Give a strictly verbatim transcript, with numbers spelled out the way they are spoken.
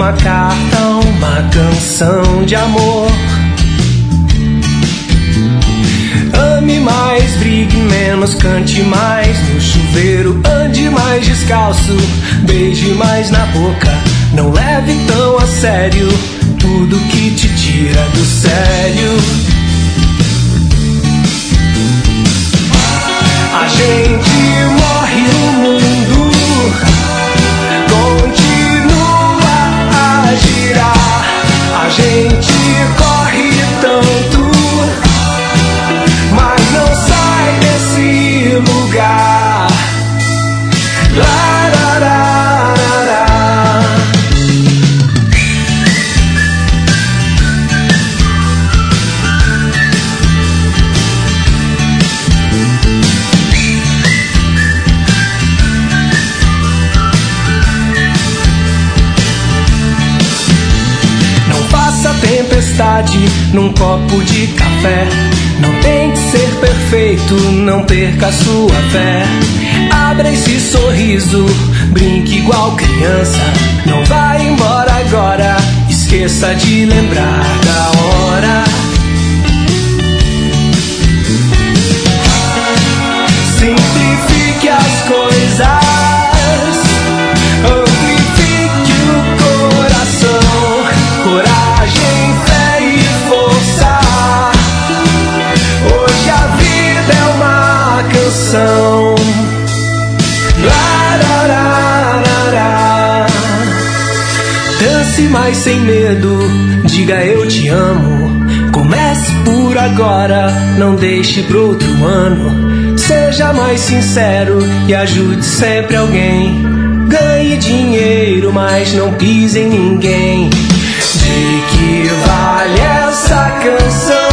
uma carta, uma canção de amor. Ame mais, brigue menos, cante mais no chuveiro, ande mais descalço, beije mais na boca. Não leve tão a sério tudo que te tira do sério. A gente morre no mundo, continua a girar. A gente corre tanto, mas não sai desse lugar. Lá, lá, lá, lá, lá. Não faça tempestade num copo de café. Não tem que ser perfeito, não perca sua fé. Abra esse sorriso, brinque igual criança. Não vai embora agora, esqueça de lembrar da hora. Simplifique as coisas, amplifique o coração. Coragem, fé e força. Hoje a vida é uma canção. Lá, lá, lá, lá, lá. Dance mais sem medo, diga eu te amo. Comece por agora, não deixe pro outro ano. Seja mais sincero e ajude sempre alguém. Ganhe dinheiro, mas não pise em ninguém. De que vale essa canção?